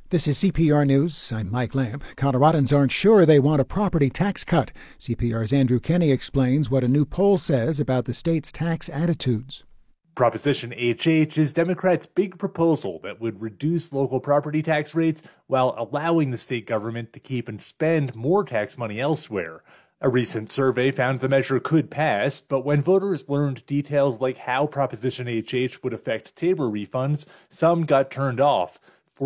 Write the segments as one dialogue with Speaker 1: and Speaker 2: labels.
Speaker 1: This is CPR News. I'm Mike Lamb. Coloradans aren't sure they want a property tax cut. CPR's Andrew Kenny explains what a new poll says about the state's tax attitudes.
Speaker 2: Proposition HH is Democrats' big proposal that would reduce local property tax rates while allowing the state government to keep and spend more tax money elsewhere. A recent survey found the measure could pass, but when voters learned details like how Proposition HH would affect Tabor refunds, some got turned off.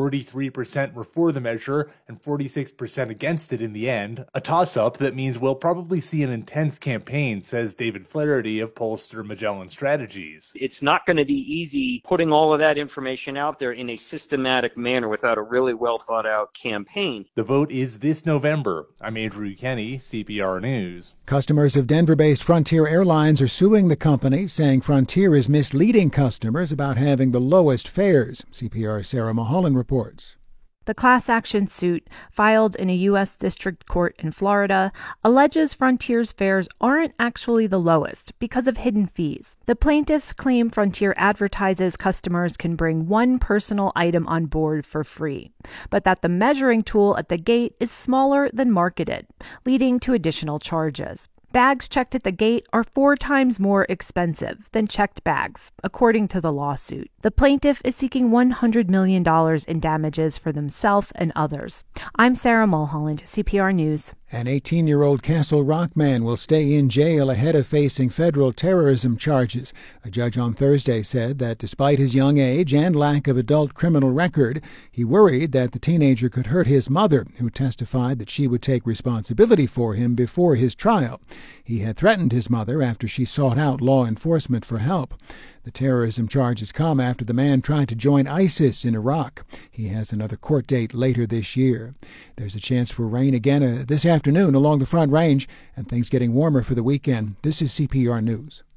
Speaker 2: 43% were for the measure and 46% against it in the end. A toss-up that means we'll probably see an intense campaign, says David Flaherty of pollster Magellan Strategies.
Speaker 3: It's not going to be easy putting all of that information out there in a systematic manner without a really well-thought-out campaign.
Speaker 2: The vote is this November. I'm Andrew Kenny, CPR News.
Speaker 1: Customers of Denver-based Frontier Airlines are suing the company, saying Frontier is misleading customers about having the lowest fares. CPR's Sarah Mulholland reports.
Speaker 4: The class action suit, filed in a U.S. District Court in Florida, alleges Frontier's fares aren't actually the lowest because of hidden fees. The plaintiffs claim Frontier advertises customers can bring one personal item on board for free, but that the measuring tool at the gate is smaller than marketed, leading to additional charges. Bags checked at the gate are 4 times more expensive than checked bags, according to the lawsuit. The plaintiff is seeking $100 million in damages for themselves and others. I'm Sarah Mulholland, CPR News.
Speaker 1: An 18-year-old Castle Rock man will stay in jail ahead of facing federal terrorism charges. A judge on Thursday said that despite his young age and lack of adult criminal record, he worried that the teenager could hurt his mother, who testified that she would take responsibility for him before his trial. He had threatened his mother after she sought out law enforcement for help. The terrorism charges come after the man tried to join ISIS in Iraq. He has another court date later this year. There's a chance for rain again this afternoon along the Front Range, and things getting warmer for the weekend. This is CPR News.